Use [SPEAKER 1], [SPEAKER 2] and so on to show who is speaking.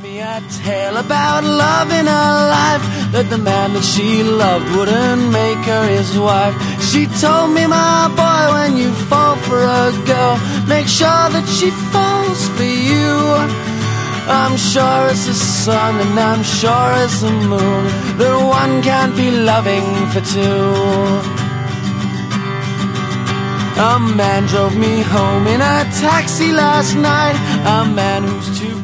[SPEAKER 1] me a tale about love in her life, that the man that she loved wouldn't make her his wife. She told me, my boy, when you fall for a girl, make sure that she falls for you. I'm sure as the sun and I'm sure as the moon, that one can't be loving for two. A man drove me home in a taxi last night, a man who's too